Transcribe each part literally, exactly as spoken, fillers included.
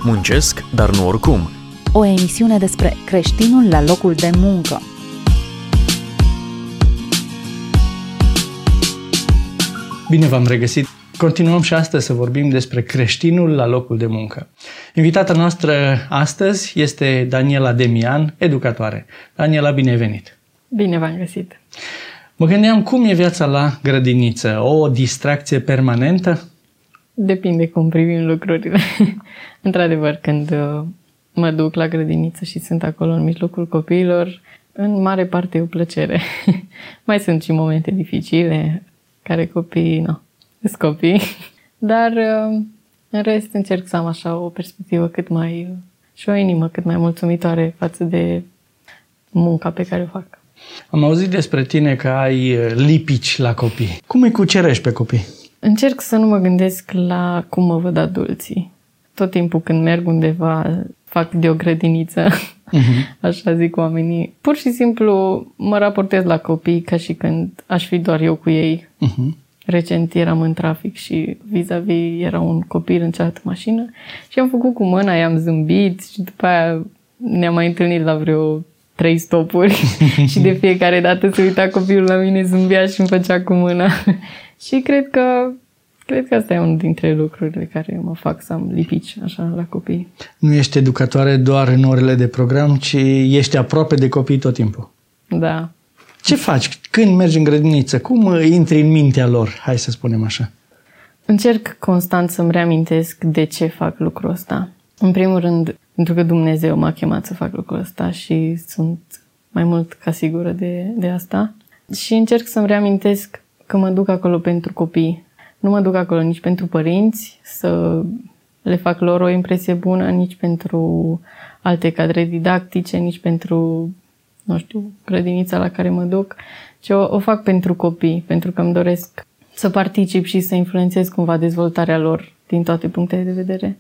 Muncesc, dar nu oricum. O emisiune despre creștinul la locul de muncă. Bine v-am regăsit! Continuăm și astăzi să vorbim despre creștinul la locul de muncă. Invitata noastră astăzi este Daniela Demian, educatoare. Daniela, bine ai venit! Bine v-am găsit! Mă gândeam, cum e viața la grădiniță? O distracție permanentă? Depinde cum privim lucrurile. Într-adevăr, când mă duc la grădiniță și sunt acolo în mijlocul copiilor, în mare parte e o plăcere. Mai sunt și momente dificile, care copiii, nu, sunt copii. Dar, în rest, încerc să am așa o perspectivă cât mai, și o inimă cât mai mulțumitoare față de munca pe care o fac. Am auzit despre tine că ai lipici la copii. Cum îi cucerești pe copii? Încerc să nu mă gândesc la cum mă văd adulții. Tot timpul când merg undeva, fac de o grădiniță, uh-huh. așa zic oamenii. Pur și simplu mă raportez la copii ca și când aș fi doar eu cu ei. Uh-huh. Recent eram în trafic și vis-a-vis era un copil în cealaltă mașină și am făcut cu mâna, i-am zâmbit și după aia ne-am mai întâlnit la vreo trei stopuri și de fiecare dată se uita copilul la mine, zâmbea și îmi făcea cu mâna. Și cred că Cred că asta e unul dintre lucrurile care mă fac să am lipici așa la copii. Nu ești educatoare doar în orele de program, ci ești aproape de copii tot timpul. Da. Ce faci când mergi în grădiniță? Cum intri în mintea lor? Hai să spunem așa. Încerc constant să-mi reamintesc de ce fac lucrul ăsta. În primul rând, pentru că Dumnezeu m-a chemat să fac lucrul ăsta și sunt mai mult ca sigură de, de asta. Și încerc să-mi reamintesc că mă duc acolo pentru copii. Nu mă duc acolo nici pentru părinți, să le fac lor o impresie bună, nici pentru alte cadre didactice, nici pentru, nu știu, grădinița la care mă duc, ci o, o fac pentru copii, pentru că îmi doresc să particip și să influențez cumva dezvoltarea lor din toate punctele de vedere.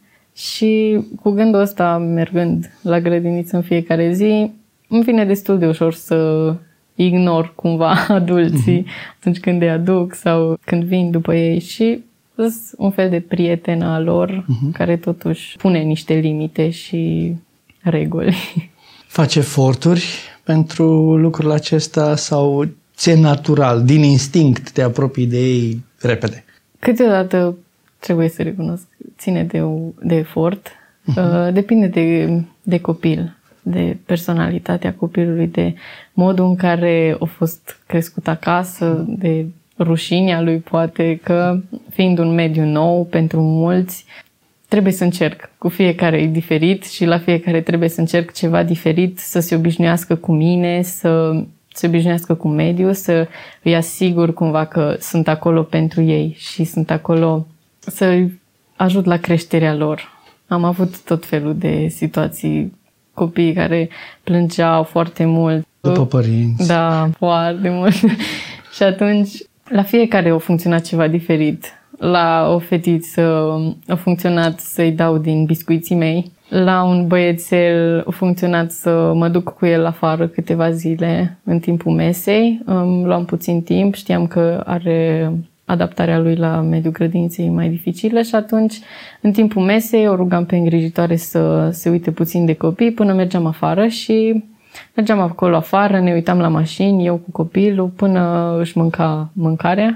Și cu gândul ăsta, mergând la grădiniță în fiecare zi, îmi vine destul de ușor să ignor cumva adulții uh-huh. atunci când îi aduc sau când vin după ei și sunt un fel de prieten al lor uh-huh. care totuși pune niște limite și reguli. Faci eforturi pentru lucrul acesta sau ți-e natural, din instinct te apropii de ei repede? Câteodată trebuie să recunosc, ține de, de efort, uh-huh. depinde de, de copil, de personalitatea copilului, de modul în care a fost crescut acasă, de rușinea lui, poate că, fiind un mediu nou pentru mulți, trebuie să încerc. Cu fiecare e diferit și la fiecare trebuie să încerc ceva diferit, să se obișnuiască cu mine, să se obișnuiască cu mediul, să îi asigur cumva că sunt acolo pentru ei și sunt acolo să-i ajut la creșterea lor. Am avut tot felul de situații, copii care plângeau foarte mult. După părinți. Da, foarte mult. Și atunci, la fiecare a funcționat ceva diferit. La o fetiță a funcționat să-i dau din biscuiții mei. La un băiețel a funcționat să mă duc cu el afară câteva zile în timpul mesei. Îmi luam puțin timp, știam că are adaptarea lui la mediul grădiniței mai dificilă și atunci, în timpul mesei, o rugam pe îngrijitoare să se uite puțin de copii până mergeam afară și mergeam acolo afară, ne uitam la mașini, eu cu copilul, până își mânca mâncarea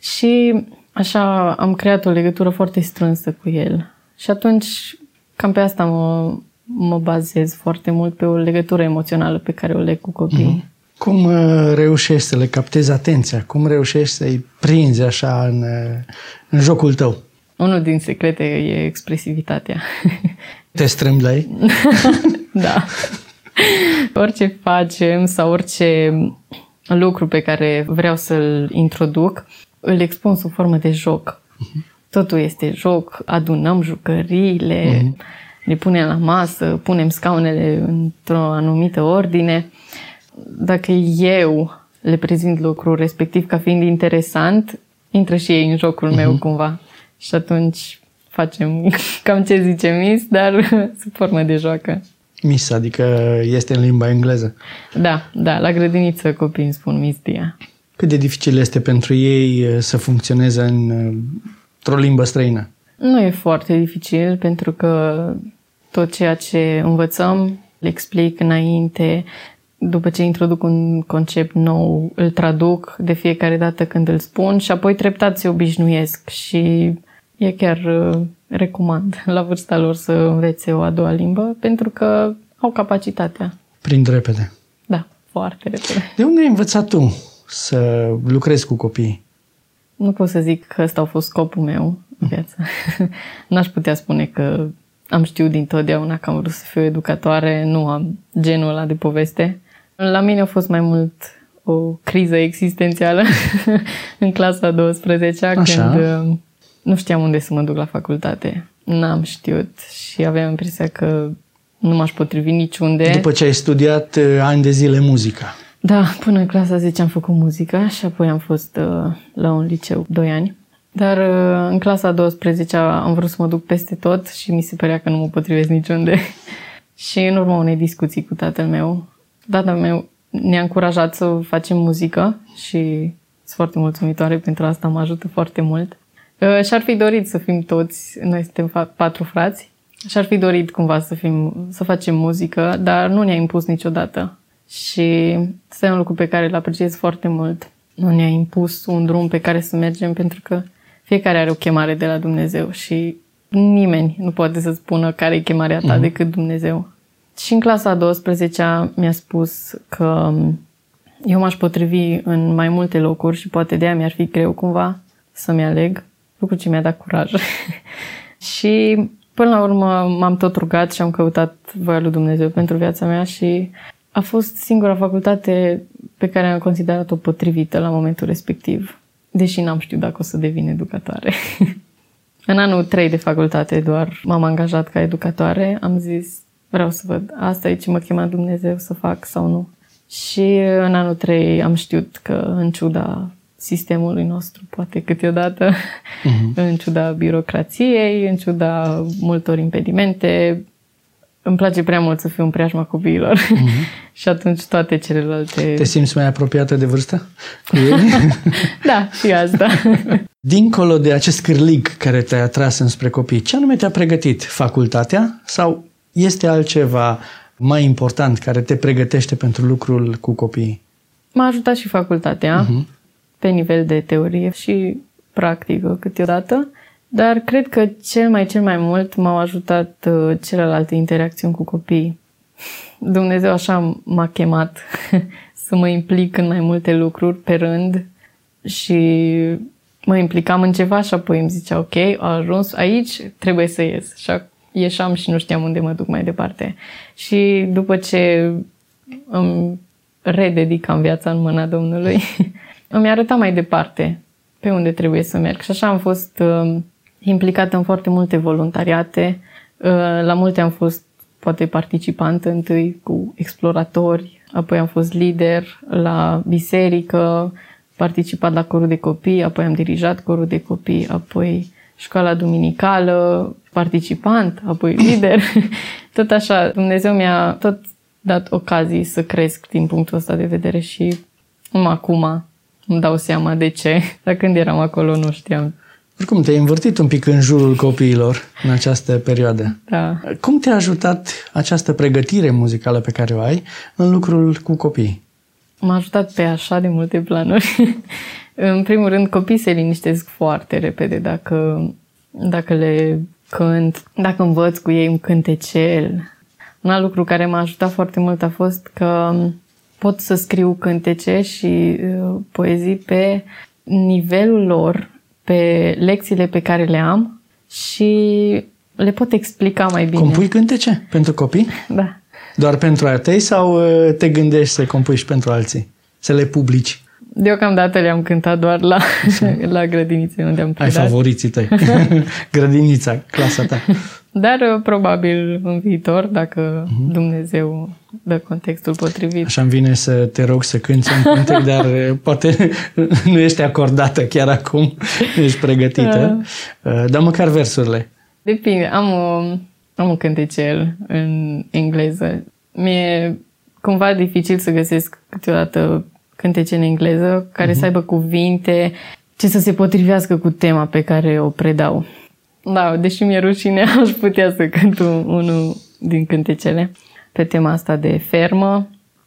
și așa am creat o legătură foarte strânsă cu el. Și atunci, cam pe asta mă, mă bazez foarte mult, pe o legătură emoțională pe care o leg cu copiii. Mm-hmm. Cum reușești să le captezi atenția? Cum reușești să-i prinzi așa în, în jocul tău? Unul din secrete e expresivitatea. Te strâmbi la ei? Da. Orice facem sau orice lucru pe care vreau să-l introduc, îl expun sub formă de joc. Uh-huh. Totul este joc, adunăm jucăriile, uh-huh. le punem la masă, punem scaunele într-o anumită ordine. Dacă eu le prezint lucrul respectiv ca fiind interesant, intră și ei în jocul uh-huh. meu cumva. Și atunci facem cam ce zice Miss, dar sub formă de joacă. Miss, adică este în limba engleză? Da, da, la grădiniță copiii îmi spun Miss Dia. Cât de dificil este pentru ei să funcționeze în, într-o limbă străină? Nu e foarte dificil, pentru că tot ceea ce învățăm, le explic înainte. După ce introduc un concept nou, îl traduc de fiecare dată când îl spun și apoi treptat se obișnuiesc și e chiar uh, recomand la vârsta lor să învețe o a doua limbă pentru că au capacitatea. Prind repede. Da, foarte repede. De unde ai învățat tu să lucrezi cu copiii? Nu pot să zic că ăsta a fost scopul meu în viață. N-aș putea spune că am știut dintotdeauna că am vrut să fiu educatoare, nu am genul ăla de poveste. La mine a fost mai mult o criză existențială în clasa a douăsprezecea, Așa. când nu știam unde să mă duc la facultate. N-am știut și aveam impresia că nu m-aș potrivi niciunde. După ce ai studiat uh, ani de zile muzica. Da, până în clasa zece am făcut muzică și apoi am fost uh, la un liceu doi ani. Dar uh, în clasa a douăsprezecea am vrut să mă duc peste tot și mi se părea că nu mă potrivesc niciunde. Și în urma unei discuții cu tatăl meu, tatăl meu ne-a încurajat să facem muzică și sunt foarte mulțumitoare pentru asta, mă ajută foarte mult. Uh, și-ar fi dorit să fim toți, noi suntem patru frați, și-ar fi dorit cumva să, fim, să facem muzică, dar nu ne-a impus niciodată. Și ăsta e un lucru pe care îl apreciez foarte mult. Nu ne-a impus un drum pe care să mergem pentru că fiecare are o chemare de la Dumnezeu și nimeni nu poate să spună care e chemarea ta mm-hmm. decât Dumnezeu. Și în clasa a douăsprezecea mi-a spus că eu m-aș potrivi în mai multe locuri și poate de aia mi-ar fi greu cumva să-mi aleg, lucru ce mi-a dat curaj. Și până la urmă m-am tot rugat și am căutat voia lui Dumnezeu pentru viața mea și a fost singura facultate pe care am considerat-o potrivită la momentul respectiv, deși n-am știut dacă o să devin educatoare. În anul trei de facultate doar m-am angajat ca educatoare, am zis vreau să văd asta e ce mă chema Dumnezeu să fac sau nu. Și în anul trei am știut că în ciuda sistemului nostru, poate câteodată, uh-huh. în ciuda birocrației, în ciuda multor impedimente, îmi place prea mult să fiu în preajma copiilor. Uh-huh. Și atunci toate celelalte... Te simți mai apropiată de vârstă cu ei? Da, și asta. Dincolo de acest cârlig care te-a atras înspre copii, ce anume te-a pregătit? Facultatea sau este altceva mai important care te pregătește pentru lucrul cu copiii? M-a ajutat și facultatea, Uh-huh. pe nivel de teorie și practică câteodată, dar cred că cel mai, cel mai mult m-au ajutat uh, celelalte interacțiuni cu copiii. Dumnezeu așa m-a chemat să mă implic în mai multe lucruri pe rând și mă implicam în ceva și apoi îmi zicea ok, a ajuns aici, trebuie să ies. Și ieșeam și nu știam unde mă duc mai departe. Și după ce îmi rededicam viața în mâna Domnului, îmi arăta mai departe pe unde trebuie să merg. Și așa am fost uh, implicată în foarte multe voluntariate. Uh, la multe am fost poate participantă întâi cu exploratori, apoi am fost lider la biserică, participat la corul de copii, apoi am dirijat corul de copii, apoi școala duminicală, participant, apoi lider. Tot așa, Dumnezeu mi-a tot dat ocazii să cresc din punctul ăsta de vedere și numai acum îmi dau seama de ce. Dar când eram acolo nu știam. Oricum, te-ai învârtit un pic în jurul copiilor în această perioadă. Da. Cum te-a ajutat această pregătire muzicală pe care o ai în lucrul cu copiii? M-a ajutat pe așa de multe planuri. În primul rând, copiii se liniștesc foarte repede dacă, dacă le cânt, dacă învăț cu ei un cântecel. Un alt lucru care m-a ajutat foarte mult a fost că pot să scriu cântece și uh, poezii pe nivelul lor, pe lecțiile pe care le am și le pot explica mai bine. Compui cântece pentru copii? Da. Doar pentru a tăi sau uh, te gândești să compui și pentru alții? Să le publici? Deocamdată le-am cântat doar la, la grădinițe unde am predat. Ai favoriții tăi. Grădinița, clasa ta. Dar probabil în viitor, dacă uh-huh. Dumnezeu dă contextul potrivit. Așa îmi vine să te rog să cânti un cântec, dar poate nu ești acordată chiar acum, nu ești pregătită. Uh. Dar măcar versurile. Depinde. Am, o, am un cântecel în engleză. Mi-e cumva dificil să găsesc câteodată cântece în engleză care uh-huh. să aibă cuvinte ce să se potrivească cu tema pe care o predau. Da, deși mi-e rușine, aș putea să cânt unul din cântecele pe tema asta de fermă.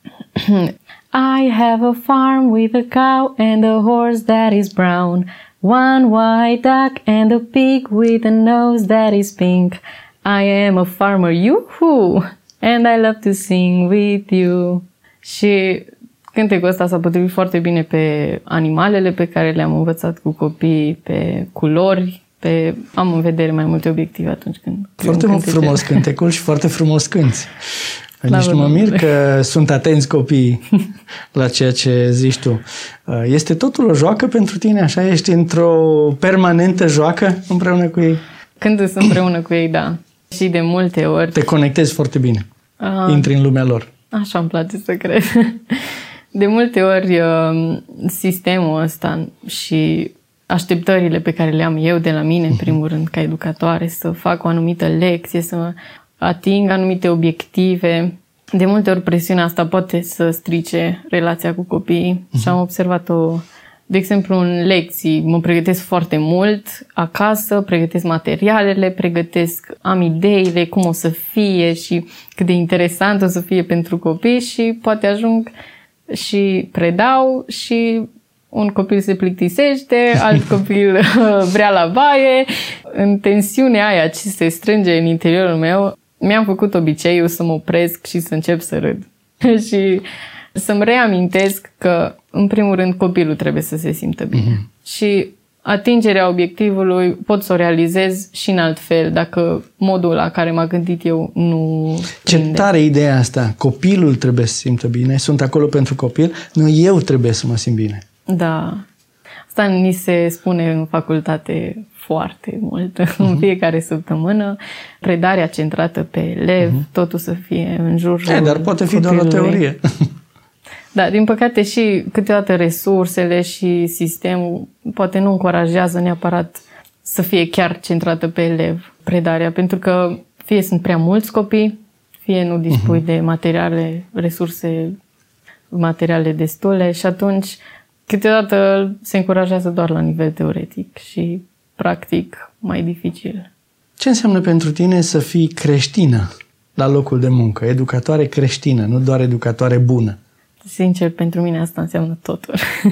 I have a farm with a cow and a horse that is brown, one white duck and a pig with a nose that is pink. I am a farmer, yoo-hoo, and I love to sing with you. Și cântecul ăsta s-a potrivit foarte bine pe animalele pe care le-am învățat cu copii, pe culori, pe... am în vedere mai multe obiective atunci când... Foarte mult frumos cântecul și foarte frumos cânti. Nici nu mă mir că sunt atenți copiii la ceea ce zici tu. Este totul o joacă pentru tine? Așa? Ești într-o permanentă joacă împreună cu ei? Când sunt împreună cu ei, da. Și de multe ori... Te conectezi foarte bine. A, intri în lumea lor. Așa îmi place să cred. De multe ori sistemul ăsta și așteptările pe care le am eu de la mine, în primul rând, ca educatoare, să fac o anumită lecție, să ating anumite obiective. De multe ori presiunea asta poate să strice relația cu copiii uh-huh. și am observat-o, de exemplu, în lecții. Mă pregătesc foarte mult acasă, pregătesc materialele, pregătesc, am ideile, cum o să fie și cât de interesant o să fie pentru copii și poate ajung și predau și un copil se plictisește, alt copil vrea la baie. În tensiunea aia ce se strânge în interiorul meu, mi-am făcut obiceiul să mă opresc și să încep să râd. Și să-mi reamintesc că, în primul rând, copilul trebuie să se simtă bine. Mm-hmm. Și atingerea obiectivului pot să o realizez și în alt fel, dacă modul la care m-am gândit eu nu prinde. Ce tare ideea asta! Copilul trebuie să se simtă bine, sunt acolo pentru copil, nu eu trebuie să mă simt bine. Da. Asta ni se spune în facultate foarte mult, uh-huh. în fiecare săptămână. Predarea centrată pe elev, uh-huh. totul să fie în jurul e, dar poate fi doar o teorie. Da, din păcate și câteodată resursele și sistemul poate nu încurajează neapărat să fie chiar centrată pe elev predarea, pentru că fie sunt prea mulți copii, fie nu dispui uh-huh. de materiale, resurse materiale destule și atunci câteodată se încurajează doar la nivel teoretic și practic mai dificil. Ce înseamnă pentru tine să fii creștină la locul de muncă? Educatoare creștină, nu doar educatoare bună. Sincer, pentru mine asta înseamnă totul.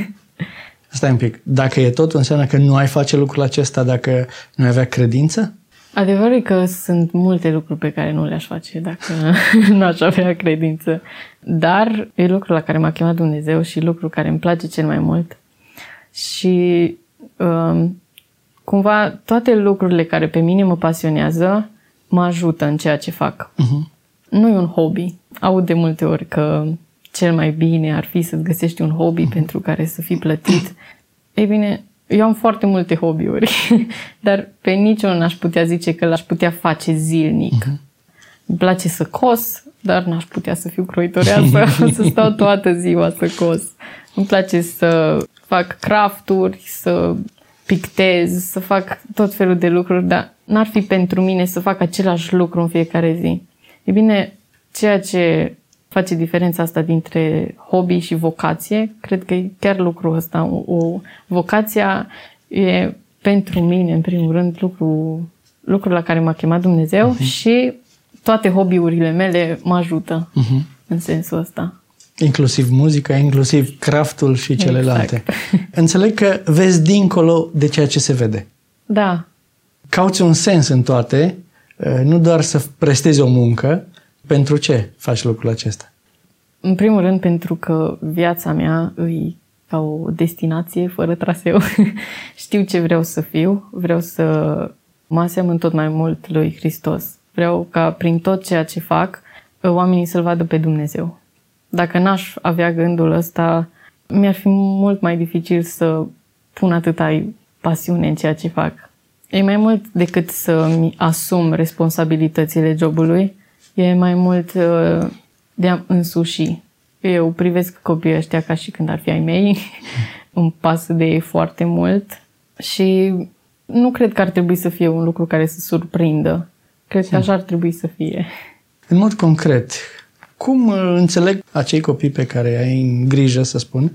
Stai un pic. Dacă e totul, înseamnă că nu ai face lucrul acesta dacă nu ai avea credință? Adevărul e că sunt multe lucruri pe care nu le-aș face dacă nu aș avea credință. Dar e lucrul la care m-a chemat Dumnezeu și lucrul care îmi place cel mai mult. Și um, cumva toate lucrurile care pe mine mă pasionează mă ajută în ceea ce fac. Uh-huh. Nu e un hobby. Aud de multe ori că cel mai bine ar fi să-ți găsești un hobby uh-huh. pentru care să fii plătit. Ei bine, eu am foarte multe hobby-uri, dar pe niciunul n-aș putea zice că l-aș putea face zilnic. Uh-huh. Îmi place să cos, dar n-aș putea să fiu croitoreasă, să stau toată ziua să cos. Îmi place să fac crafturi, să pictez, să fac tot felul de lucruri, dar n-ar fi pentru mine să fac același lucru în fiecare zi. E bine, ceea ce face diferența asta dintre hobby și vocație, cred că e chiar lucrul ăsta. O, o vocația e pentru mine, în primul rând, lucru, lucrul la care m-a chemat Dumnezeu uh-huh. și toate hobby-urile mele mă ajută uh-huh. în sensul ăsta. Inclusiv muzica, inclusiv craftul și celelalte. Exact. Înțeleg că vezi dincolo de ceea ce se vede. Da. Cauți un sens în toate, nu doar să prestezi o muncă. Pentru ce faci lucrul acesta? În primul rând pentru că viața mea e ca o destinație fără traseu. Știu ce vreau să fiu, vreau să mă asemăn tot mai mult lui Hristos. Vreau ca prin tot ceea ce fac, oamenii să-L vadă pe Dumnezeu. Dacă n-aș avea gândul ăsta, mi-ar fi mult mai dificil să pun atâta pasiune în ceea ce fac. E mai mult decât să-mi asum responsabilitățile jobului, e mai mult uh, de a însuși. Eu privesc copiii ăștia ca și când ar fi ai mei, îmi pasă de ei foarte mult și nu cred că ar trebui să fie un lucru care să surprindă. Cred că așa ar trebui să fie. În mod concret, cum înțeleg acei copii pe care ai în grijă, să spun,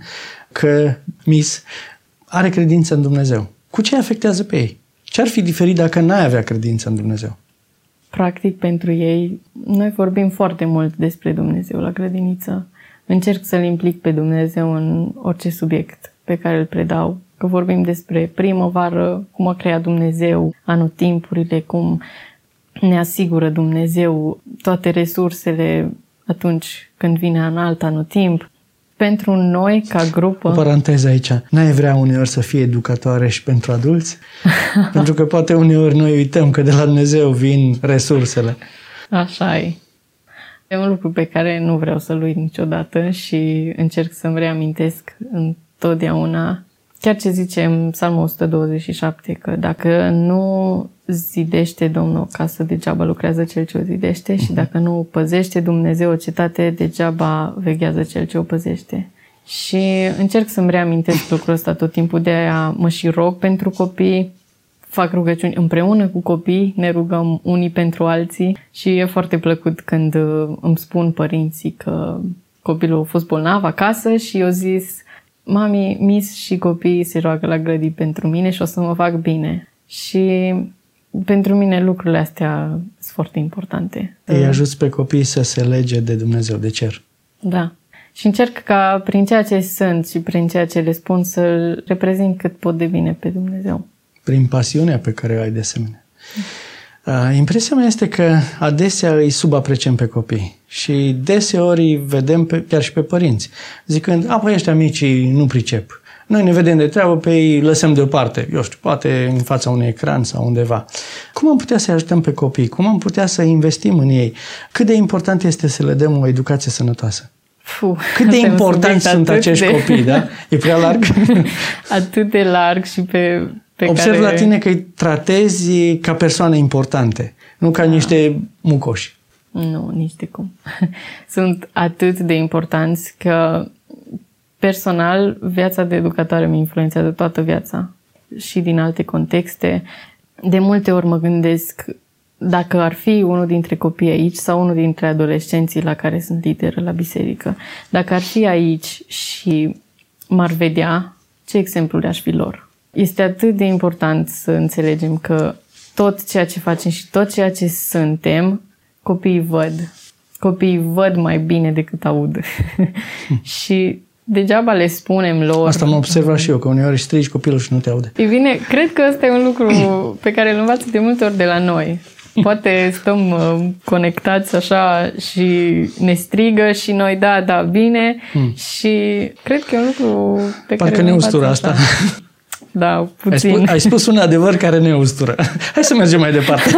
că Miss are credință în Dumnezeu? Cu ce afectează pe ei? Ce ar fi diferit dacă n-ai avea credință în Dumnezeu? practic pentru ei, noi vorbim foarte mult despre Dumnezeu la grădiniță. Încerc să-L implic pe Dumnezeu în orice subiect pe care îl predau. Că vorbim despre primăvară, cum a creat Dumnezeu anotimpurile, cum ne asigură Dumnezeu toate resursele atunci când vine în alt anotimp. Pentru noi, ca grupă... O paranteză aici. N-ai vrea uneori să fii educatoare și pentru adulți? Pentru că poate uneori noi uităm că de la Dumnezeu vin resursele. Așa e. E un lucru pe care nu vreau să-l uit niciodată și încerc să-mi reamintesc întotdeauna, chiar ce zice în Psalmul o sută douăzeci și șapte, că dacă nu zidește Domnul o casă, degeaba lucrează cel ce o zidește, și dacă nu păzește Dumnezeu o cetate, degeaba veghează cel ce o păzește. Și încerc să-mi reamintesc lucrul ăsta tot timpul, de aia mă și rog pentru copii, fac rugăciuni împreună cu copii, ne rugăm unii pentru alții și e foarte plăcut când îmi spun părinții că copilul a fost bolnav acasă și eu zis: mami, mis și copiii se roagă la grădii pentru mine și o să mă fac bine. Și pentru mine lucrurile astea sunt foarte importante. Îi ajuți pe copii să se lege de Dumnezeu, de cer. Da. Și încerc ca prin ceea ce sunt și prin ceea ce le spun să-L reprezint cât pot de bine pe Dumnezeu. Prin pasiunea pe care o ai de asemenea. Uh, impresia mea este că adesea îi subapreciem pe copii și deseori îi vedem pe, chiar și pe părinți, zicând: apoi ăștia micii nu pricep. Noi ne vedem de treabă, pe ei lăsăm deoparte, eu știu, poate în fața unui ecran sau undeva. Cum am putea să-i ajutăm pe copii? Cum am putea să investim în ei? Cât de important este să le dăm o educație sănătoasă? Fuh, Cât de importanți sunt acești de... copii, da? E prea larg? Atât de larg și pe... pe Observ care... la tine că îi tratezi ca persoane importante, nu ca da. niște mucoși. Nu, nici de cum. Sunt atât de importanți că personal viața de educatoare mi influențează toată viața și din alte contexte. De multe ori mă gândesc dacă ar fi unul dintre copii aici sau unul dintre adolescenții la care sunt lideră la biserică, dacă ar fi aici și m-ar vedea, ce exemplu le-aș fi lor? Este atât de important să înțelegem că tot ceea ce facem și tot ceea ce suntem, copiii văd. Copiii văd mai bine decât aud. Și degeaba le spunem lor. Asta mă observa și eu, că uneori strigi copilul și nu te aude. E bine, cred că ăsta e un lucru pe care îl învață de multe ori de la noi. Poate stăm uh, conectați așa și ne strigă și noi da, da, bine. Hmm. Și cred că e un lucru pe Parcă care ne ustură asta. Da, puțin. Ai spus, ai spus un adevăr care ne ustură. Hai să mergem mai departe.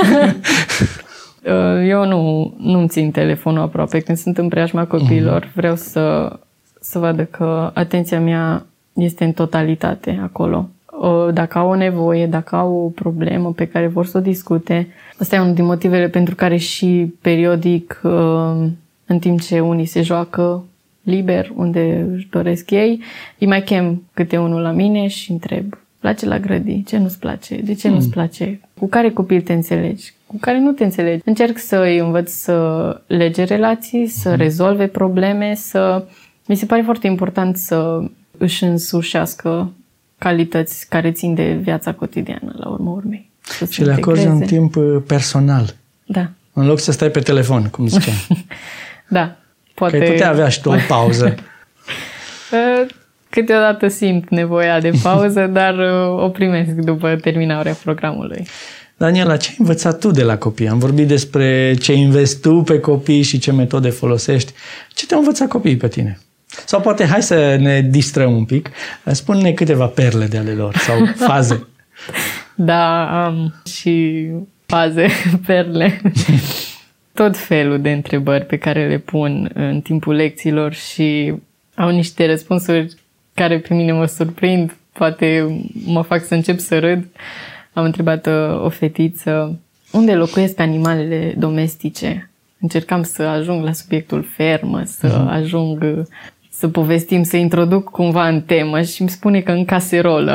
Eu nu, nu-mi țin telefonul aproape când sunt în preajma copiilor. Mm-hmm. Vreau să, să vadă că atenția mea este în totalitate acolo. Dacă au o nevoie, dacă au o problemă pe care vor să o discute. Asta e unul din motivele pentru care și periodic, în timp ce unii se joacă liber, unde își doresc ei, îi mai chem câte unul la mine și întreb: place la grădii? Ce nu-ți place? De ce mm. nu-ți place? Cu care copil te înțelegi? Cu care nu te înțelegi? Încerc să îi învăț să lege relații, să mm. rezolve probleme, să... Mi se pare foarte important să își însușească calități care țin de viața cotidiană, la urma urmei. Și le acorzi un timp personal. Da. În loc să stai pe telefon, cum ziceam. Da. Poate... Că ai putea avea și tu o pauză. Câteodată simt nevoia de pauză, dar o primesc după terminarea programului. Daniela, ce ai învățat tu de la copii? Am vorbit despre ce investi tu pe copii și ce metode folosești. Ce te-au învățat copiii pe tine? Sau poate hai să ne distrăm un pic. Spune-ne câteva perle de ale lor sau faze. Da, am și faze, perle. Tot felul de întrebări pe care le pun în timpul lecțiilor și au niște răspunsuri care pe mine mă surprind. Poate mă fac să încep să râd. Am întrebat o fetiță: unde locuiesc animalele domestice? Încercam să ajung la subiectul fermă, să uh-huh. ajung să povestim, să introduc cumva în temă și îmi spune că în caserolă.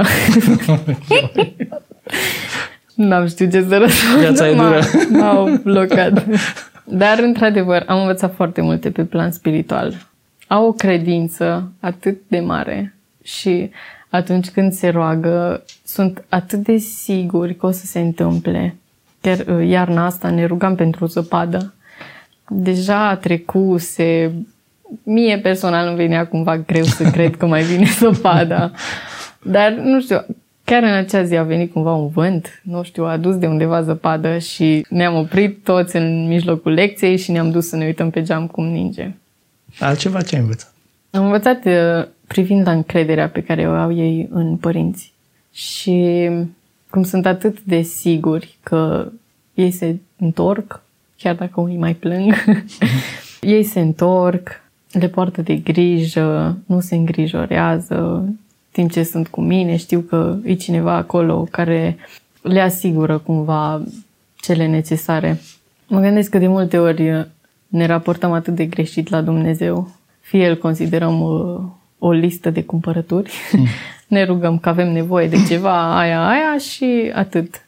N-am știut ce să răspund. Viața e dură. M-au blocat. Dar, într-adevăr, am învățat foarte multe pe plan spiritual. Au o credință atât de mare și atunci când se roagă sunt atât de siguri că o să se întâmple chiar iarna asta ne rugam pentru o zăpadă. Deja trecuse, mie personal îmi venea cumva greu să cred că mai vine zăpada. Dar nu știu, chiar în acea zi a venit cumva un vânt, nu știu, a adus de undeva zăpadă și ne-am oprit toți în mijlocul lecției și ne-am dus să ne uităm pe geam cum ninge. Altceva ce ai învățat? Am învățat privind la încrederea pe care o au ei în părinți și cum sunt atât de siguri că ei se întorc, chiar dacă unii mai plâng, ei se întorc, le poartă de grijă, nu se îngrijorează, timp ce sunt cu mine, știu că e cineva acolo care le asigură cumva cele necesare. Mă gândesc că de multe ori ne raportăm atât de greșit la Dumnezeu, fie îl considerăm o, o listă de cumpărături, mm. ne rugăm că avem nevoie de ceva, aia, aia și atât.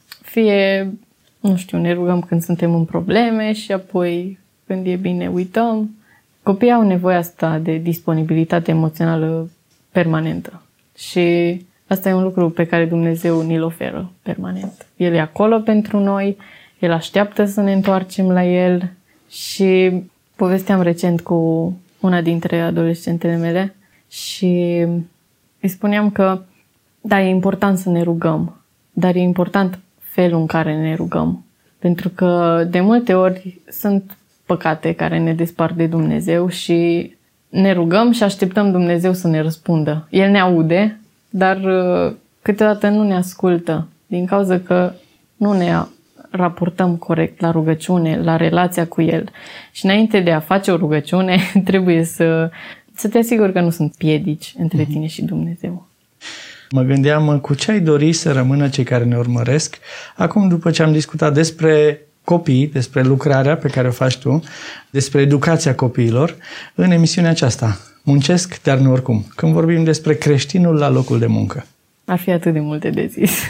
Fie, nu știu, ne rugăm când suntem în probleme și apoi când e bine uităm. Copiii au nevoia asta de disponibilitate emoțională permanentă și asta e un lucru pe care Dumnezeu ni-l oferă permanent. El e acolo pentru noi, El așteaptă să ne întoarcem la El și povesteam recent cu una dintre adolescentele mele și îi spuneam că da, e important să ne rugăm, dar e important felul în care ne rugăm. Pentru că de multe ori sunt păcate care ne despart de Dumnezeu și ne rugăm și așteptăm Dumnezeu să ne răspundă. El ne aude, dar câteodată nu ne ascultă din cauza că nu ne raportăm corect la rugăciune, la relația cu El. Și înainte de a face o rugăciune, trebuie să, să te asiguri că nu sunt piedici între tine și Dumnezeu. Mă gândeam cu ce ai dori să rămână cei care ne urmăresc acum după ce am discutat despre copii, despre lucrarea pe care o faci tu, despre educația copiilor în emisiunea aceasta. Muncesc, dar nu oricum. Când vorbim despre creștinul la locul de muncă. Ar fi atât de multe de zis.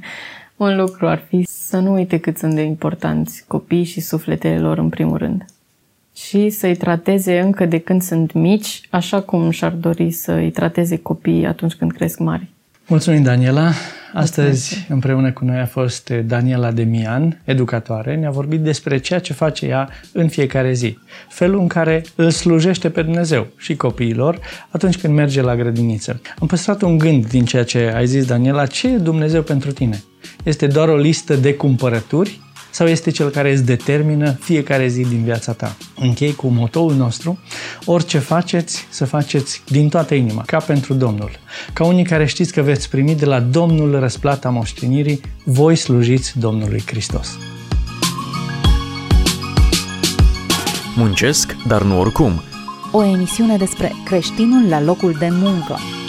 Un lucru ar fi să nu uite cât sunt de importanți copiii și sufletele lor în primul rând. Și să-i trateze încă de când sunt mici, așa cum și-ar dori să-i trateze copiii atunci când cresc mari. Mulțumim, Daniela! Astăzi, Mulțumesc. Împreună cu noi a fost Daniela Demian, educatoare. Ne-a vorbit despre ceea ce face ea în fiecare zi. Felul în care îl slujește pe Dumnezeu și copiilor atunci când merge la grădiniță. Am păstrat un gând din ceea ce ai zis, Daniela. Ce e Dumnezeu pentru tine? Este doar o listă de cumpărături sau este Cel care îți determină fiecare zi din viața ta? Închei cu motoul nostru: orice faceți, să faceți din toată inima, ca pentru Domnul. Ca unii care știți că veți primi de la Domnul răsplata moștenirii, voi slujiți Domnului Hristos. Muncesc, dar nu oricum. O emisiune despre creștinul la locul de muncă.